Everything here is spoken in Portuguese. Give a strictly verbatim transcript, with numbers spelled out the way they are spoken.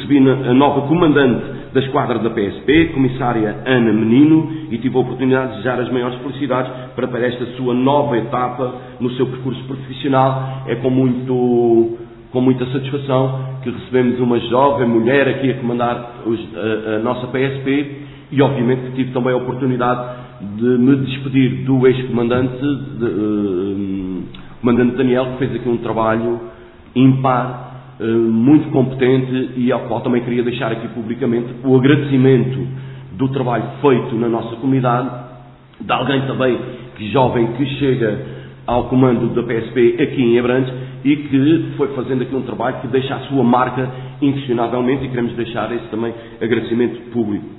recebi a nova comandante da esquadra da P S P, comissária Ana Menino, e tive a oportunidade de desejar as maiores felicidades para, para esta sua nova etapa no seu percurso profissional. É com, muito, com muita satisfação que recebemos uma jovem mulher aqui a comandar os, a, a nossa P S P, e obviamente que tive também a oportunidade de me despedir do ex-comandante, de, uh, comandante Daniel, que fez aqui um trabalho ímpar, muito competente, e ao qual também queria deixar aqui publicamente o agradecimento do trabalho feito na nossa comunidade, de alguém também que jovem que chega ao comando da P S P aqui em Abrantes e que foi fazendo aqui um trabalho que deixa a sua marca inquestionavelmente, e queremos deixar esse também agradecimento público.